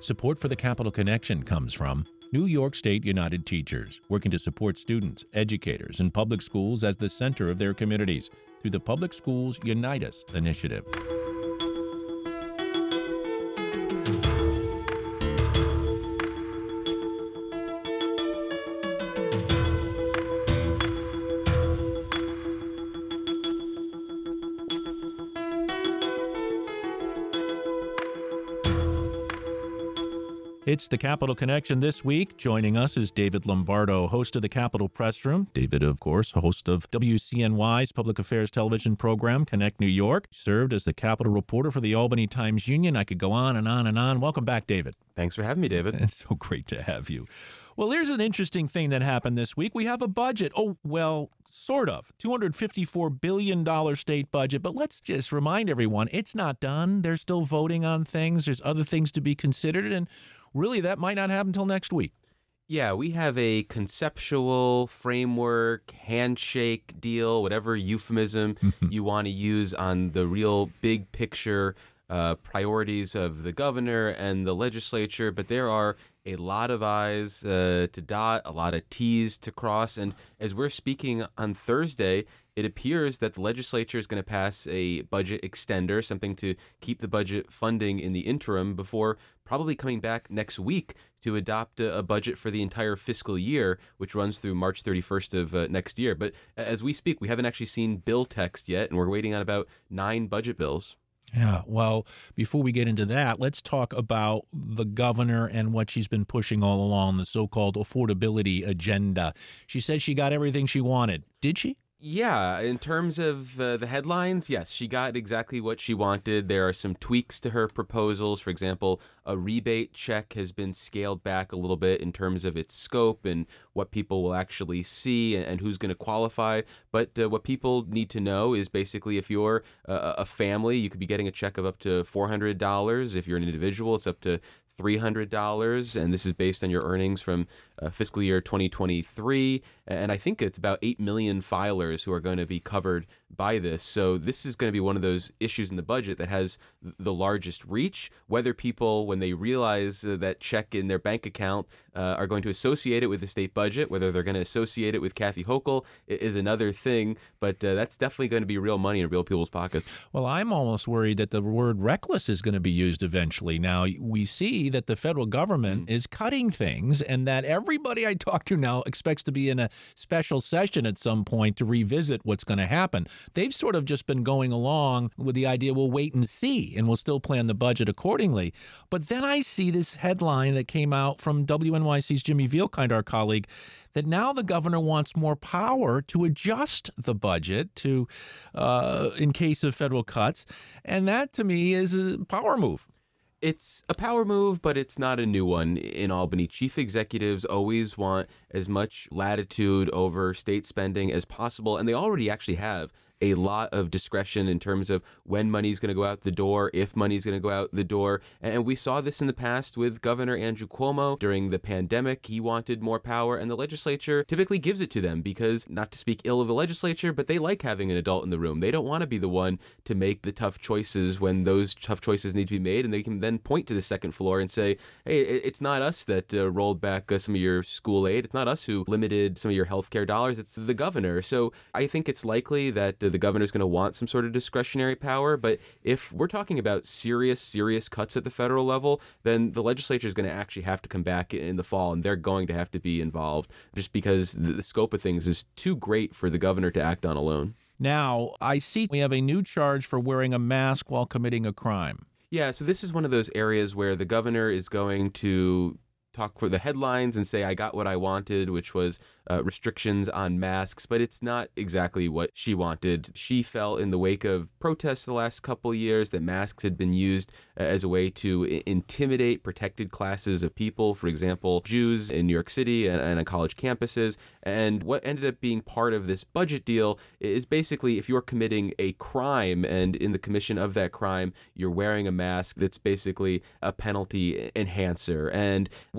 Support for the Capital Connection comes from New York State United Teachers, working to support students, educators, and public schools as the center of their communities through the Public Schools Unite Us initiative. It's the Capital Connection this week. Joining us is David Lombardo, host of the Capital Press Room. David, of course, host of WCNY's public affairs television program, Connect New York. Served as the Capital reporter for the Albany Times-Union. I could go on and on and on. Welcome back, David. Thanks for having me, David. It's so great to have you. Well, here's an interesting thing that happened this week. We have a budget. Oh, well, sort of. $254 billion state budget. But let's just remind everyone, it's not done. They're still voting on things. There's other things to be considered. And really, that might not happen until next week. Yeah, we have a conceptual framework, handshake deal, whatever euphemism you want to use on the real big picture priorities of the governor and the legislature. But there are a lot of I's to dot, a lot of T's to cross. And as we're speaking on Thursday, it appears that the legislature is going to pass a budget extender, something to keep the budget funding in the interim before probably coming back next week to adopt a budget for the entire fiscal year, which runs through March 31st of next year. But as we speak, we haven't actually seen bill text yet, and we're waiting on about 9 budget bills. Yeah, well, before we get into that, let's talk about the governor and what she's been pushing all along, the so-called affordability agenda. She said she got everything she wanted. Did she? Yeah, in terms of the headlines, yes, she got exactly what she wanted. There are some tweaks to her proposals. For example, a rebate check has been scaled back a little bit in terms of its scope and what people will actually see and who's going to qualify. But what people need to know is basically if you're a family, you could be getting a check of up to $400. If you're an individual, it's up to $300, and this is based on your earnings from fiscal year 2023. And I think it's about 8 million filers who are going to be covered by this. So this is going to be one of those issues in the budget that has the largest reach. Whether people, when they realize that check in their bank account, are going to associate it with the state budget, whether they're going to associate it with Kathy Hochul is another thing. But that's definitely going to be real money in real people's pockets. Well, I'm almost worried that the word reckless is going to be used eventually. Now, we see that the federal government is cutting things and that everybody I talk to now expects to be in a special session at some point to revisit what's going to happen. They've sort of just been going along with the idea we'll wait and see and we'll still plan the budget accordingly. But then I see this headline that came out from WNYC's Jimmy Vielkind, our colleague, that now the governor wants more power to adjust the budget to in case of federal cuts. And that, to me, is a power move. It's a power move, but it's not a new one in Albany. Chief executives always want as much latitude over state spending as possible, and they already actually have a lot of discretion in terms of when money's going to go out the door, if money's going to go out the door. And we saw this in the past with Governor Andrew Cuomo. During the pandemic, he wanted more power, and the legislature typically gives it to them because, not to speak ill of the legislature, but they like having an adult in the room. They don't want to be the one to make the tough choices when those tough choices need to be made, and they can then point to the second floor and say, hey, it's not us that rolled back some of your school aid. It's not us who limited some of your healthcare dollars. It's the governor. So I think it's likely that the governor's going to want some sort of discretionary power. But if we're talking about serious cuts at the federal level, then the legislature is going to actually have to come back in the fall, and they're going to have to be involved just because the scope of things is too great for the governor to act on alone. Now, I see we have a new charge for wearing a mask while committing a crime. Yeah, so this is one of those areas where the governor is going to talk for the headlines and say, I got what I wanted, which was restrictions on masks, but it's not exactly what she wanted. She felt in the wake of protests the last couple years that masks had been used as a way to intimidate protected classes of people, for example, Jews in New York City and on college campuses. And what ended up being part of this budget deal is basically if you're committing a crime and in the commission of that crime, you're wearing a mask, that's basically a penalty enhancer. And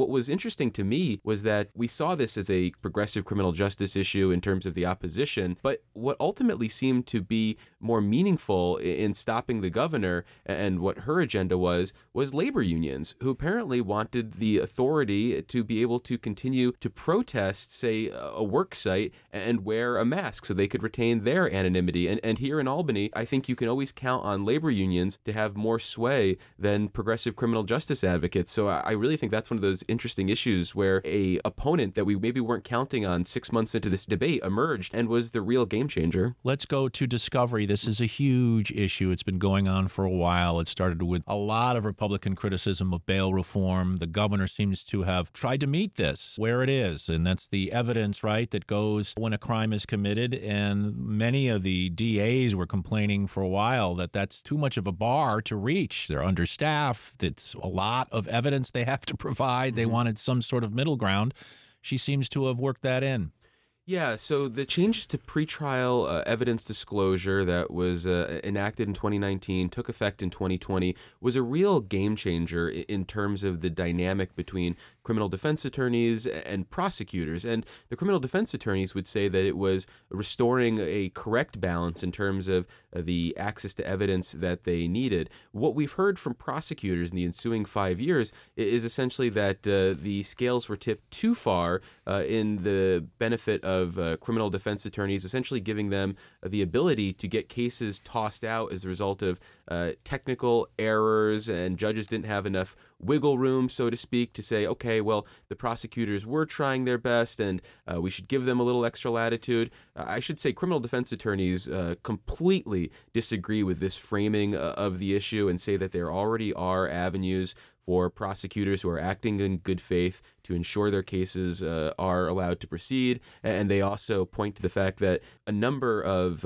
what was interesting to me was that we saw this as a progressive criminal justice issue in terms of the opposition, but what ultimately seemed to be more meaningful in stopping the governor and what her agenda was labor unions, who apparently wanted the authority to be able to continue to protest, say, a work site and wear a mask so they could retain their anonymity. And here in Albany, I think you can always count on labor unions to have more sway than progressive criminal justice advocates. So I really think that's one of those interesting issues where a opponent that we maybe weren't counting on 6 months into this debate emerged and was the real game changer. Let's go to Discovery. This is a huge issue. It's been going on for a while. It started with a lot of Republican criticism of bail reform. The governor seems to have tried to meet this where it is, and that's the evidence, right, that goes when a crime is committed. And many of the DAs were complaining for a while that that's too much of a bar to reach. They're understaffed. It's a lot of evidence they have to provide. They wanted some sort of middle ground. She seems to have worked that in. Yeah, so the changes to pretrial evidence disclosure that was enacted in 2019, took effect in 2020, was a real game changer in terms of the dynamic between criminal defense attorneys and prosecutors. And the criminal defense attorneys would say that it was restoring a correct balance in terms of the access to evidence that they needed. What we've heard from prosecutors in the ensuing 5 years is essentially that the scales were tipped too far in the benefit of criminal defense attorneys, essentially giving them the ability to get cases tossed out as a result of technical errors, and judges didn't have enough wiggle room, so to speak, to say, okay, well, the prosecutors were trying their best and we should give them a little extra latitude. I should say criminal defense attorneys completely disagree with this framing of the issue and say that there already are avenues for prosecutors who are acting in good faith to ensure their cases are allowed to proceed. And they also point to the fact that a number of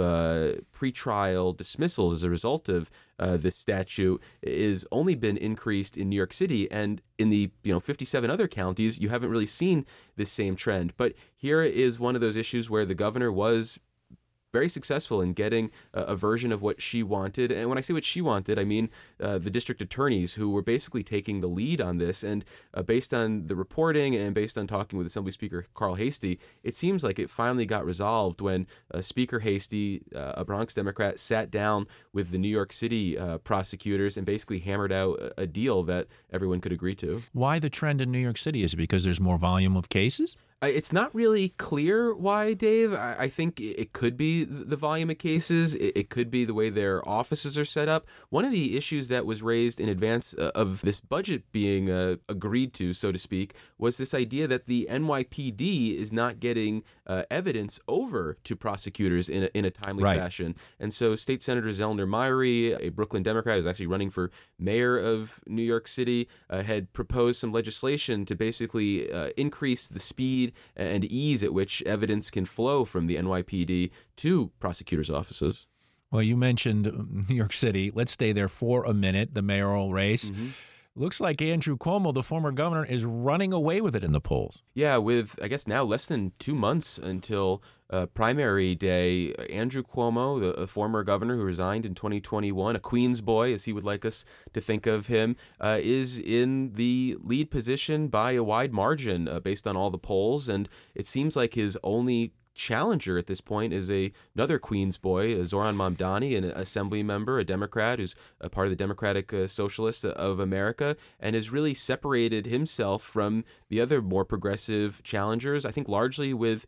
pretrial dismissals as a result of this statute is only been increased in New York City, and in the 57 other counties, you haven't really seen this same trend. But here is one of those issues where the governor was very successful in getting a version of what she wanted. And when I say what she wanted, I mean the district attorneys who were basically taking the lead on this. And based on the reporting and based on talking with Assembly Speaker Carl Heastie, it seems like it finally got resolved when Speaker Heastie, a Bronx Democrat, sat down with the New York City prosecutors and basically hammered out a deal that everyone could agree to. Why the trend in New York City? Is it because there's more volume of cases? It's not really clear why, Dave. I think it could be the volume of cases. It could be the way their offices are set up. One of the issues that was raised in advance of this budget being agreed to, so to speak, was this idea that the NYPD is not getting evidence over to prosecutors in a timely fashion. And so State Senator Zellner Myrie, a Brooklyn Democrat who's actually running for mayor of New York City, had proposed some legislation to basically increase the speed and ease at which evidence can flow from the NYPD to prosecutors' offices. Well, you mentioned New York City. Let's stay there for a minute, the mayoral race. Looks like Andrew Cuomo, the former governor, is running away with it in the polls. Yeah, with, I guess, now less than 2 months until primary day, Andrew Cuomo, the former governor who resigned in 2021, a Queens boy, as he would like us to think of him, is in the lead position by a wide margin based on all the polls. And it seems like his only challenger at this point is another Queens boy, Zoran Mamdani, an assembly member, a Democrat who's a part of the Democratic Socialists of America, and has really separated himself from the other more progressive challengers, I think largely with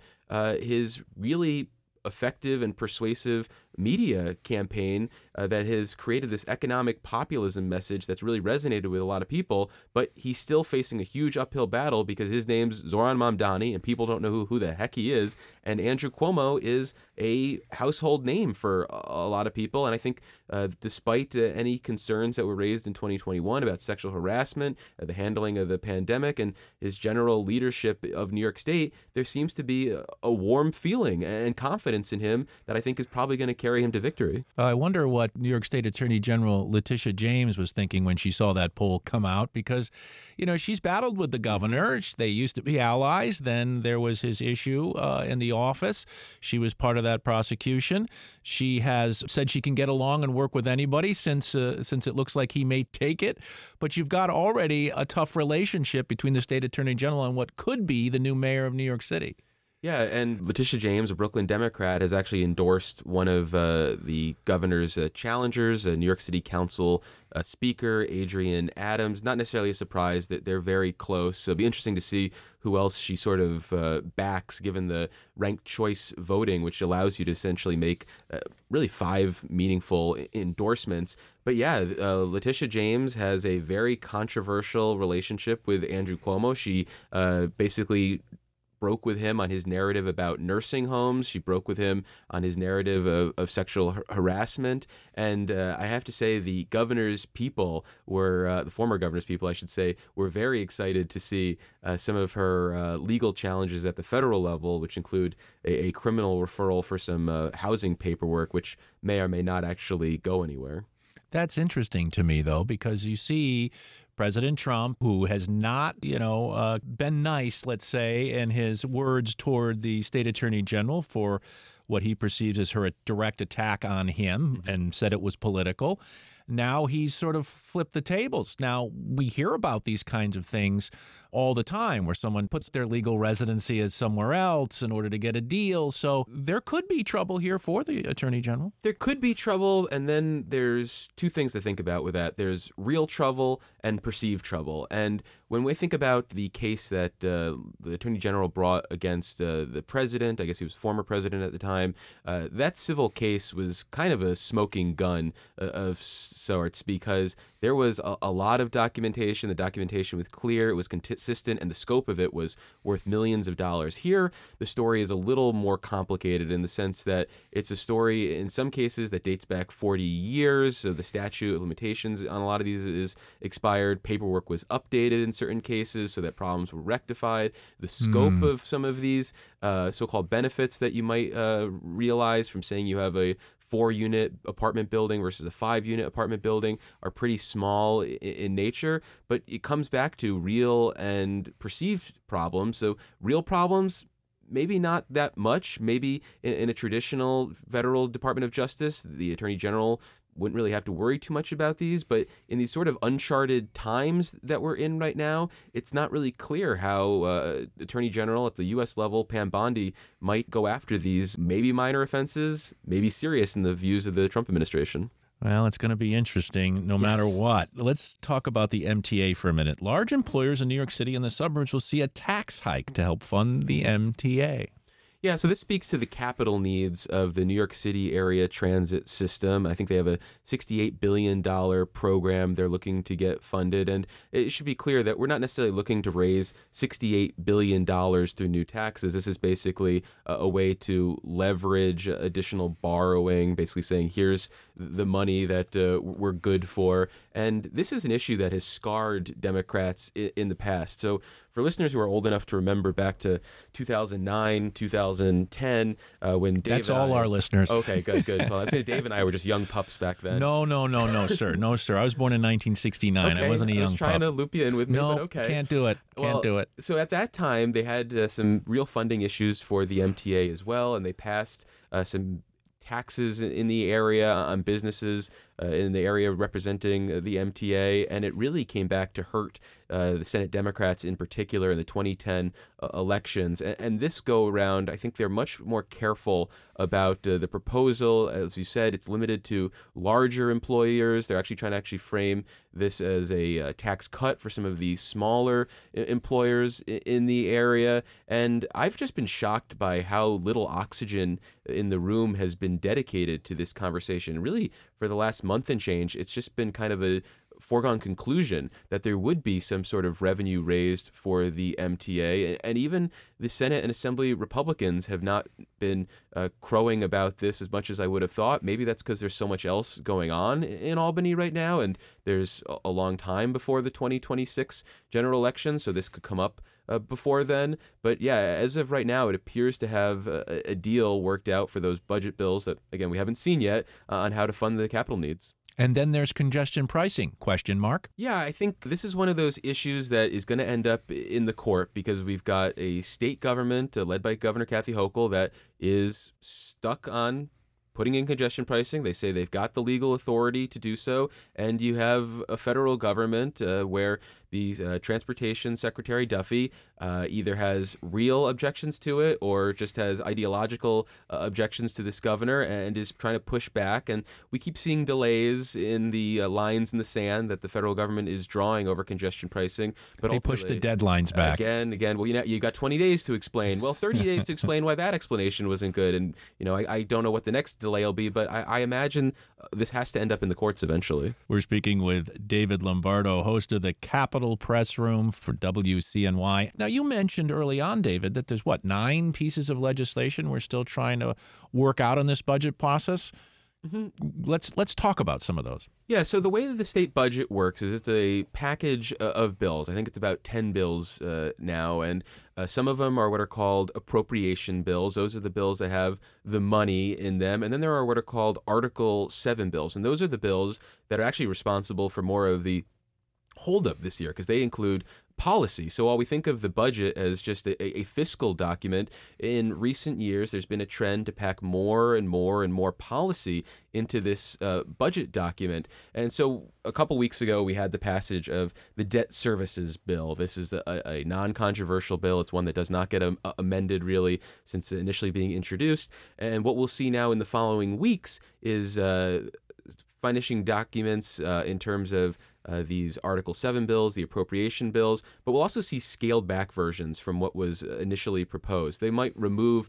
his really effective and persuasive media campaign that has created this economic populism message that's really resonated with a lot of people, but he's still facing a huge uphill battle because his name's Zoran Mamdani and people don't know who the heck he is, and Andrew Cuomo is a household name for a lot of people. And I think despite any concerns that were raised in 2021 about sexual harassment, the handling of the pandemic, and his general leadership of New York State, there seems to be a warm feeling and confidence in him that I think is probably going to carry carry him to victory. I wonder what New York State Attorney General Letitia James was thinking when she saw that poll come out, because, she's battled with the governor. They used to be allies. Then there was his issue in the office. She was part of that prosecution. She has said she can get along and work with anybody since it looks like he may take it. But you've got already a tough relationship between the state attorney general and what could be the new mayor of New York City. Yeah, and Letitia James, a Brooklyn Democrat, has actually endorsed one of the governor's challengers, New York City Council Speaker Adrienne Adams. Not necessarily a surprise that they're very close. So it'll be interesting to see who else she sort of backs, given the ranked choice voting, which allows you to essentially make really 5 meaningful endorsements. But yeah, Letitia James has a very controversial relationship with Andrew Cuomo. She basically broke with him on his narrative about nursing homes. She broke with him on his narrative of sexual harassment. And I have to say, the governor's people were, the former governor's people, I should say, were very excited to see some of her legal challenges at the federal level, which include a criminal referral for some housing paperwork, which may or may not actually go anywhere. That's interesting to me, though, because you see President Trump, who has not, been nice, let's say, in his words toward the state attorney general for what he perceives as her direct attack on him and said it was political. Now he's sort of flipped the tables. Now we hear about these kinds of things all the time where someone puts their legal residency as somewhere else in order to get a deal. So there could be trouble here for the attorney general. There could be trouble. And then there's 2 things to think about with that. There's real trouble and perceived trouble. And when we think about the case that the attorney general brought against the president, I guess he was former president at the time, that civil case was kind of a smoking gun of sorts, because there was a lot of documentation. The documentation was clear, it was consistent, and the scope of it was worth millions of dollars. Here, the story is a little more complicated in the sense that it's a story, in some cases, that dates back 40 years. So the statute of limitations on a lot of these is expired. Paperwork was updated in certain cases so that problems were rectified. The scope of some of these so-called benefits that you might realize from saying you have a 4-unit apartment building versus a 5-unit apartment building are pretty small in nature, but it comes back to real and perceived problems. So real problems, maybe not that much. Maybe in a traditional federal Department of Justice, the Attorney General wouldn't really have to worry too much about these, but in these sort of uncharted times that we're in right now, it's not really clear how Attorney General at the U.S. level, Pam Bondi, might go after these maybe minor offenses, maybe serious in the views of the Trump administration. Well, it's going to be interesting no matter what. Let's talk about the MTA for a minute. Large employers in New York City and the suburbs will see a tax hike to help fund the MTA. Yeah, so this speaks to the capital needs of the New York City area transit system. I think they have a $68 billion program they're looking to get funded. And it should be clear that we're not necessarily looking to raise $68 billion through new taxes. This is basically a way to leverage additional borrowing, basically saying, here's the money that we're good for. And this is an issue that has scarred Democrats in the past. So for listeners who are old enough to remember back to 2009, 2010, when Dave That's all our listeners. Okay, good. Well, I was saying Dave and I were just young pups back then. No, sir. No, sir. I was born in 1969. Okay, I wasn't a young pup. I was trying to loop you in with me, no, but okay. Can't do it. Can't do it. So at that time, they had some real funding issues for the MTA as well, and they passed some taxes in the area on businesses in the area representing the MTA, and it really came back to hurt the Senate Democrats in particular in the 2010 elections. And this go around, I think they're much more careful about the proposal. As you said, it's limited to larger employers. They're actually trying to frame this as a tax cut for some of the smaller employers in the area. And I've just been shocked by how little oxygen in the room has been dedicated to this conversation. Really, for the last month and change, it's just been kind of a foregone conclusion that there would be some sort of revenue raised for the MTA. And even the Senate and Assembly Republicans have not been crowing about this as much as I would have thought. Maybe that's because there's so much else going on in Albany right now, and there's a long time before the 2026 general election, so this could come up before then. But yeah, as of right now, it appears to have a deal worked out for those budget bills that, again, we haven't seen yet on how to fund the capital needs. And then there's congestion pricing, question mark. Yeah, I think this is one of those issues that is going to end up in the court because we've got a state government led by Governor Kathy Hochul that is stuck on putting in congestion pricing. They say they've got the legal authority to do so. And you have a federal government where the Transportation Secretary Duffy either has real objections to it or just has ideological objections to this governor and is trying to push back. And we keep seeing delays in the lines in the sand that the federal government is drawing over congestion pricing. But they push the deadlines back. Again, well, you got 20 days to explain. Well, 30 days to explain why that explanation wasn't good. And, I don't know what the next delay will be, but I imagine this has to end up in the courts eventually. We're speaking with David Lombardo, host of the Capitol Press Room for WCNY. Now, you mentioned early on, David, that there's 9 pieces of legislation we're still trying to work out in this budget process. Mm-hmm. Let's talk about some of those. Yeah, so the way that the state budget works is it's a package of bills. I think it's about 10 bills now, and some of them are what are called appropriation bills. Those are the bills that have the money in them. And then there are what are called Article 7 bills, and those are the bills that are actually responsible for more of the holdup this year because they include policy. So while we think of the budget as just a fiscal document, in recent years there's been a trend to pack more and more and more policy into this budget document. And so a couple weeks ago we had the passage of the debt services bill. This is a non-controversial bill. It's one that does not get amended really since initially being introduced. And what we'll see now in the following weeks is finishing documents in terms of these Article 7 bills, the appropriation bills, but we'll also see scaled back versions from what was initially proposed. They might remove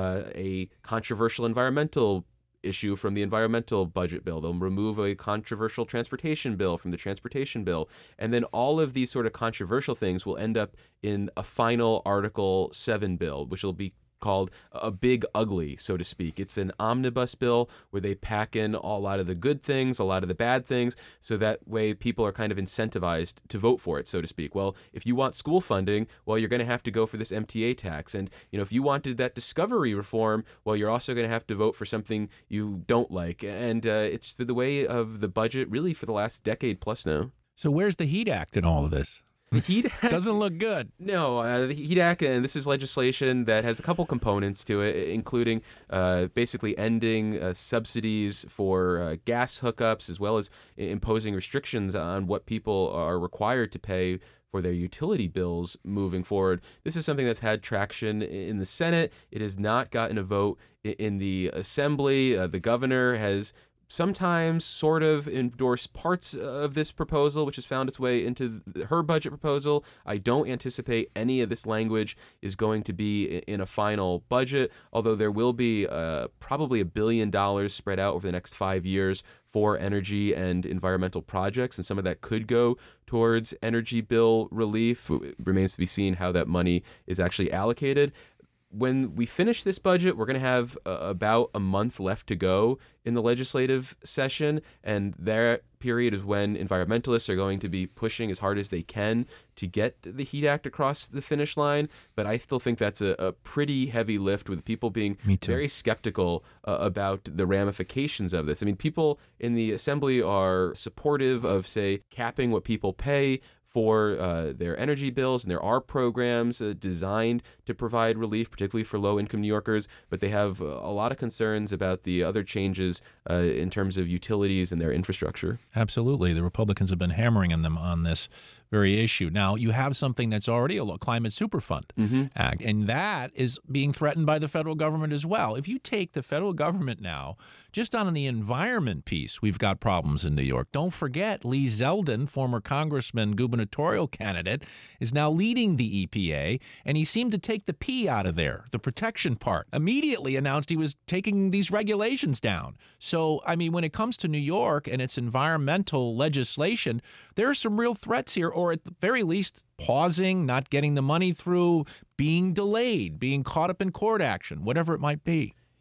a controversial environmental issue from the environmental budget bill. They'll remove a controversial transportation bill from the transportation bill. And then all of these sort of controversial things will end up in a final Article 7 bill, which will be called a big ugly, so to speak. It's an omnibus bill where they pack in a lot of the good things, a lot of the bad things, so that way people are kind of incentivized to vote for it, so to speak. Well, if you want school funding, well, you're going to have to go for this MTA tax. And, if you wanted that discovery reform, well, you're also going to have to vote for something you don't like. And it's the way of the budget really for the last decade plus now. So where's the HEAT Act in all of this? The HEAT Act doesn't look good. No, the HEAT Act, and this is legislation that has a couple components to it, including basically ending subsidies for gas hookups, as well as imposing restrictions on what people are required to pay for their utility bills moving forward. This is something that's had traction in the Senate. It has not gotten a vote in the Assembly. The governor has sometimes sort of endorse parts of this proposal, which has found its way into her budget proposal. I don't anticipate any of this language is going to be in a final budget, although there will be probably $1 billion spread out over the next 5 years for energy and environmental projects, and some of that could go towards energy bill relief. It remains to be seen how that money is actually allocated. When we finish this budget, we're going to have about a month left to go in the legislative session, and that period is when environmentalists are going to be pushing as hard as they can to get the HEAT Act across the finish line. But I still think that's a pretty heavy lift, with people being very skeptical about the ramifications of this. I mean, people in the Assembly are supportive of, say, capping what people pay for their energy bills, and there are programs designed to provide relief, particularly for low-income New Yorkers, but they have a lot of concerns about the other changes in terms of utilities and their infrastructure. Absolutely. The Republicans have been hammering on them on this very issue. Now, you have something that's already a Climate Superfund Act, and that is being threatened by the federal government as well. If you take the federal government now, just on the environment piece, we've got problems in New York. Don't forget, Lee Zeldin, former congressman, gubernatorial candidate, is now leading the EPA, and he seemed to take the P out of there, the protection part. Immediately announced he was taking these regulations down. So, I mean, when it comes to New York and its environmental legislation, there are some real threats here, or at the very least, pausing, not getting the money through, being delayed, being caught up in court action, whatever it might be.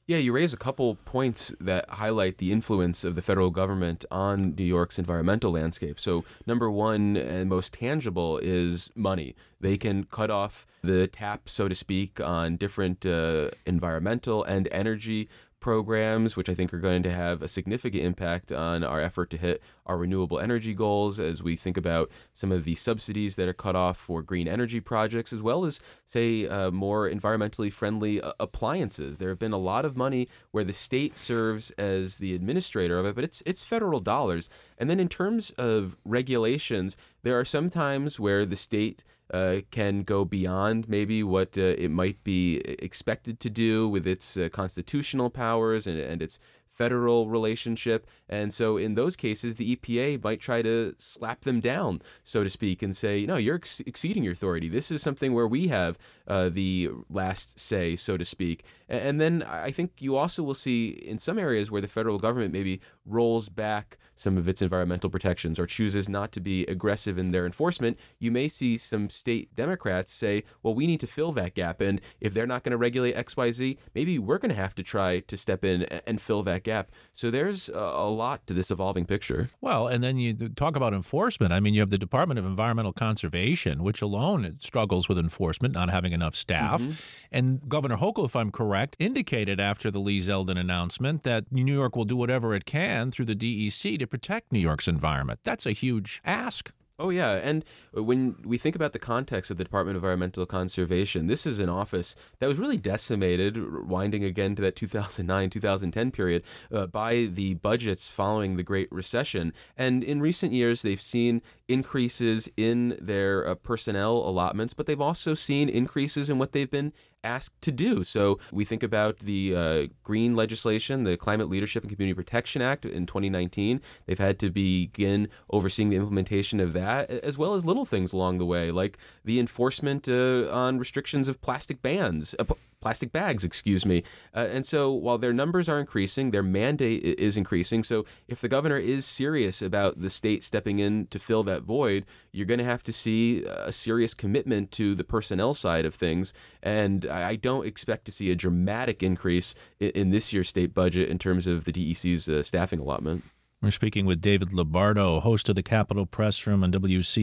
Yeah, you raise a couple points that highlight the influence of the federal government on New York's environmental landscape. So, number one and most tangible is money. They can cut off the tap, so to speak, on different environmental and energy programs, which I think are going to have a significant impact on our effort to hit our renewable energy goals as we think about some of the subsidies that are cut off for green energy projects, as well as, say, more environmentally friendly appliances. There have been a lot of money where the state serves as the administrator of it, but it's federal dollars. And then in terms of regulations, there are some times where the state can go beyond maybe what it might be expected to do with its constitutional powers and its federal relationship. And so in those cases, the EPA might try to slap them down, so to speak, and say, no, you're exceeding your authority. This is something where we have the last say, so to speak. And then I think you also will see in some areas where the federal government maybe rolls back some of its environmental protections or chooses not to be aggressive in their enforcement, you may see some state Democrats say, well, we need to fill that gap. And if they're not going to regulate XYZ, maybe we're going to have to try to step in and fill that gap. So there's a lot to this evolving picture. Well, and then you talk about enforcement. I mean, you have the Department of Environmental Conservation, which alone struggles with enforcement, not having enough staff. Mm-hmm. And Governor Hochul, if I'm correct, indicated after the Lee Zeldin announcement that New York will do whatever it can through the DEC to protect New York's environment. That's a huge ask. Oh, yeah. And when we think about the context of the Department of Environmental Conservation, this is an office that was really decimated, winding again to that 2009-2010 period, by the budgets following the Great Recession. And in recent years, they've seen increases in their personnel allotments, but they've also seen increases in what they've been asked to do. So we think about the green legislation, the Climate Leadership and Community Protection Act in 2019. They've had to begin overseeing the implementation of that, as well as little things along the way, like the enforcement on restrictions of plastic bags, and so while their numbers are increasing, their mandate is increasing. So if the governor is serious about the state stepping in to fill that void, you're going to have to see a serious commitment to the personnel side of things. And I don't expect to see a dramatic increase in this year's state budget in terms of the DEC's staffing allotment. We're speaking with David Lombardo, host of the Capitol Press Room on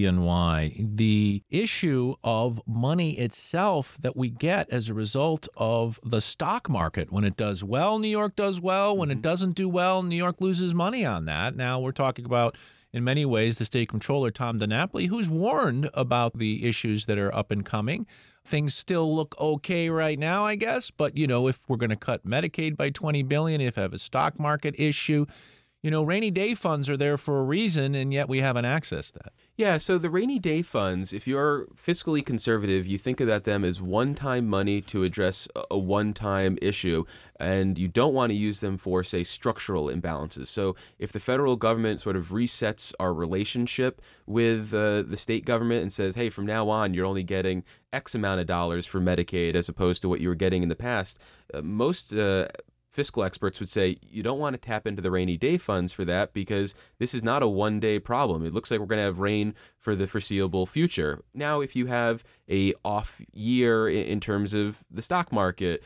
WCNY. The issue of money itself that we get as a result of the stock market. When it does well, New York does well. When it doesn't do well, New York loses money on that. Now we're talking about, in many ways, the state comptroller, Tom DiNapoli, who's warned about the issues that are up and coming. Things still look okay right now, I guess. But, if we're going to cut Medicaid by $20 billion, if we have a stock market issue, rainy day funds are there for a reason, and yet we haven't accessed that. Yeah, so the rainy day funds, if you're fiscally conservative, you think about them as one-time money to address a one-time issue, and you don't want to use them for, say, structural imbalances. So if the federal government sort of resets our relationship with the state government and says, hey, from now on, you're only getting X amount of dollars for Medicaid as opposed to what you were getting in the past, most fiscal experts would say you don't want to tap into the rainy day funds for that because this is not a one-day problem. It looks like we're going to have rain for the foreseeable future. Now, if you have a off year in terms of the stock market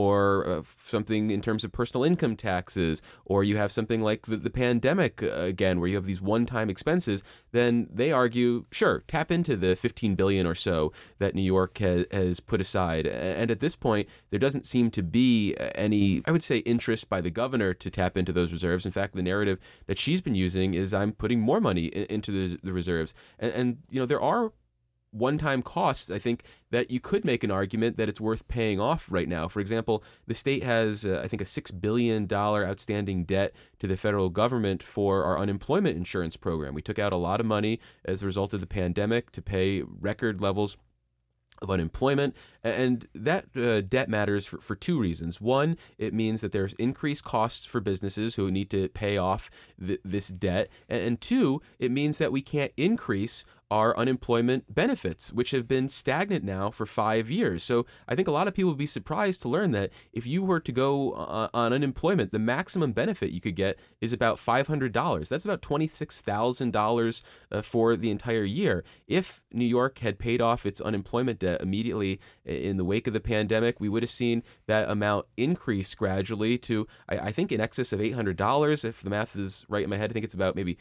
or something in terms of personal income taxes, or you have something like the pandemic again, where you have these one-time expenses, then they argue, sure, tap into the $15 billion or so that New York has put aside. And at this point, there doesn't seem to be any, I would say, interest by the governor to tap into those reserves. In fact, the narrative that she's been using is I'm putting more money into the reserves. And there are one-time costs, I think, that you could make an argument that it's worth paying off right now. For example, the state has, I think, a $6 billion outstanding debt to the federal government for our unemployment insurance program. We took out a lot of money as a result of the pandemic to pay record levels of unemployment, and that debt matters for two reasons. One, it means that there's increased costs for businesses who need to pay off this debt, and two, it means that we can't increase are unemployment benefits, which have been stagnant now for 5 years. So I think a lot of people would be surprised to learn that if you were to go on unemployment, the maximum benefit you could get is about $500. That's about $26,000 for the entire year. If New York had paid off its unemployment debt immediately in the wake of the pandemic, we would have seen that amount increase gradually to, I think, in excess of $800. If the math is right in my head, I think it's about maybe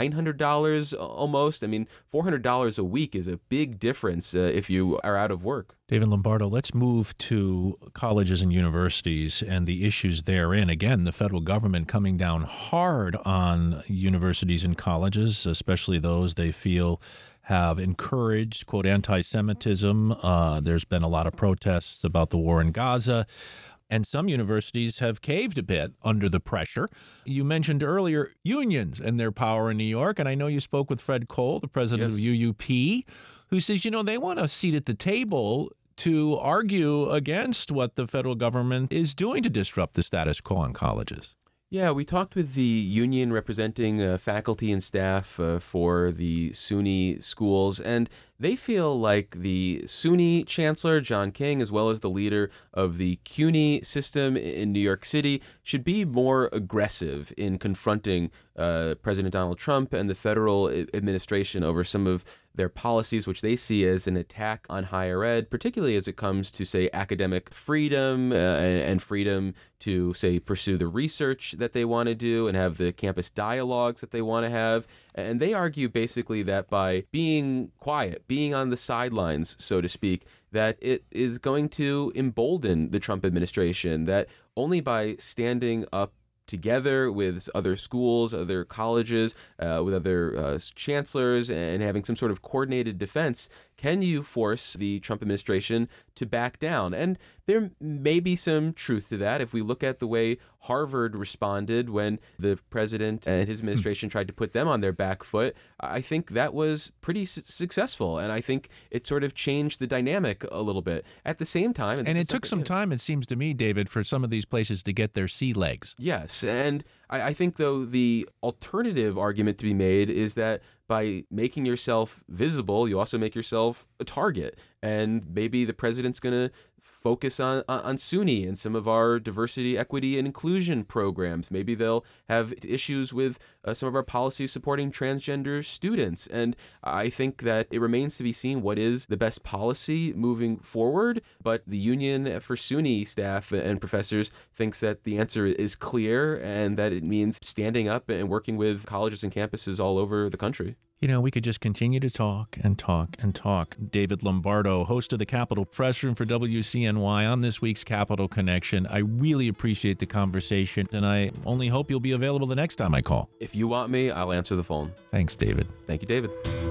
$900 almost. I mean, $400 a week is a big difference if you are out of work. David Lombardo, let's move to colleges and universities and the issues therein. Again, the federal government coming down hard on universities and colleges, especially those they feel have encouraged, quote, anti-Semitism. There's been a lot of protests about the war in Gaza. And some universities have caved a bit under the pressure. You mentioned earlier unions and their power in New York. And I know you spoke with Fred Cole, the president of UUP, who says, they want a seat at the table to argue against what the federal government is doing to disrupt the status quo in colleges. Yeah, we talked with the union representing faculty and staff for the SUNY schools, and they feel like the SUNY chancellor, John King, as well as the leader of the CUNY system in New York City, should be more aggressive in confronting President Donald Trump and the federal administration over some of their policies, which they see as an attack on higher ed, particularly as it comes to, say, academic freedom and freedom to, say, pursue the research that they want to do and have the campus dialogues that they want to have. And they argue basically that by being quiet, being on the sidelines, so to speak, that it is going to embolden the Trump administration, that only by standing up together with other schools, other colleges, with other chancellors, and having some sort of coordinated defense, can you force the Trump administration to back down? And there may be some truth to that. If we look at the way Harvard responded when the president and his administration tried to put them on their back foot, I think that was pretty successful. And I think it sort of changed the dynamic a little bit. At the same time... And it took some time, it seems to me, David, for some of these places to get their sea legs. Yes. And I think, though, the alternative argument to be made is that by making yourself visible, you also make yourself a target. And maybe the president's going to focus on SUNY and some of our diversity, equity, and inclusion programs. Maybe they'll have issues with some of our policies supporting transgender students. And I think that it remains to be seen what is the best policy moving forward. But the Union for SUNY staff and professors thinks that the answer is clear and that it means standing up and working with colleges and campuses all over the country. We could just continue to talk and talk and talk. David Lombardo, host of the Capitol Press Room for WCNY on this week's Capitol Connection. I really appreciate the conversation, and I only hope you'll be available the next time I call. If you want me, I'll answer the phone. Thanks, David. Thank you, David.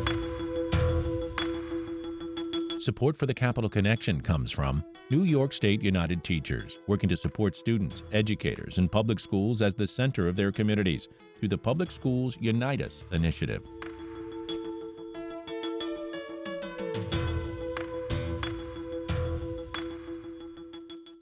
Support for the Capitol Connection comes from New York State United Teachers, working to support students, educators, and public schools as the center of their communities through the Public Schools Unite Us initiative.